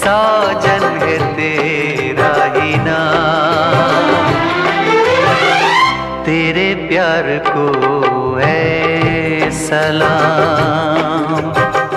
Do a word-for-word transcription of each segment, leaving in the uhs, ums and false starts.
साजन है तेरा ही नाम। तेरे प्यार को है सलाम।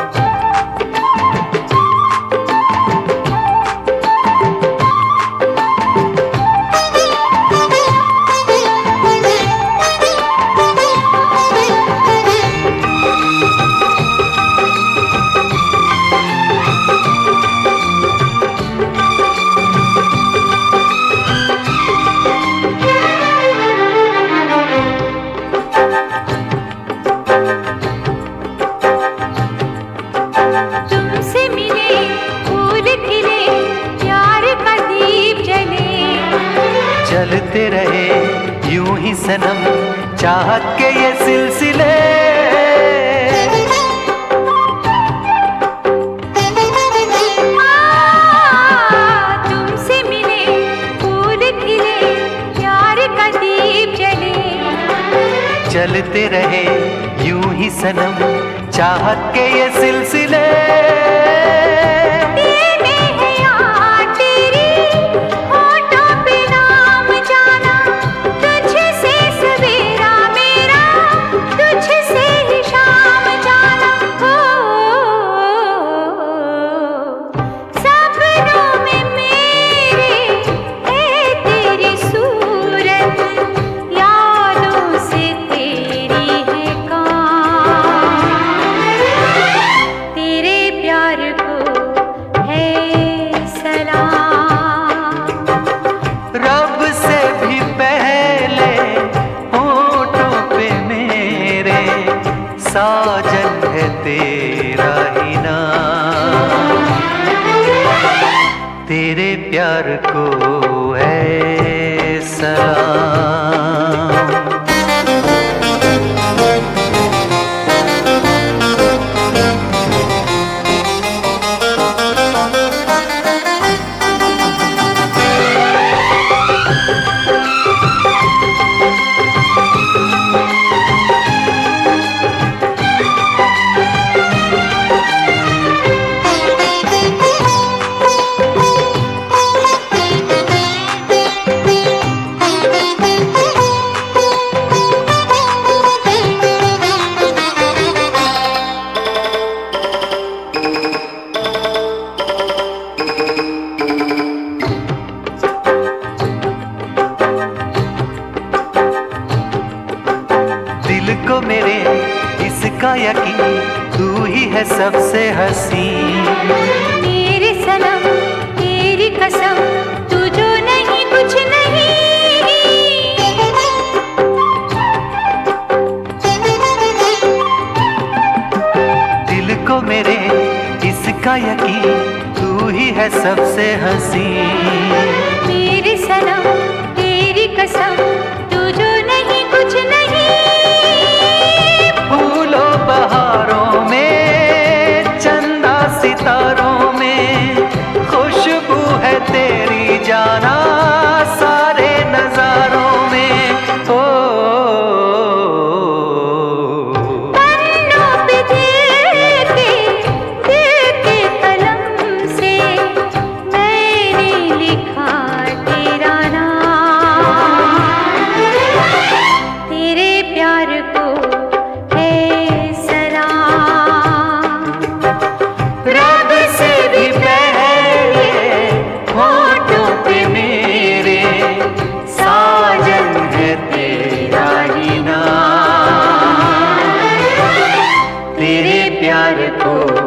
चलते रहे यूं ही सनम चाहत के ये सिलसिले। तुमसे मिले फूल खिले प्यार का दीप जले। चलते रहे यूं ही सनम चाहत के ये सिलसिले। साजन है तेरा ही नाम। तेरे प्यार को है सलाम। दिल को मेरे इसका यकीन तू ही है सबसे हंसी। मेरे सनम तेरी कसम तू जो नहीं कुछ नहीं। दिल को मेरे इसका यकीन तू ही है सबसे हंसी। मेरे सनम तेरी कसम तू जो नहीं कुछ नहीं। फूलों बहारों में चंदा सितारों में खुशबू है तेरी जाना सारे नजारों में। ओ पन्नों पे दिल के दिल के कलम से मैंने लिखा तेरा नाम। तेरे प्यार को रब से भी पहले होठों पे मेरे साजन है तेरा ही नाम। तेरे प्यार को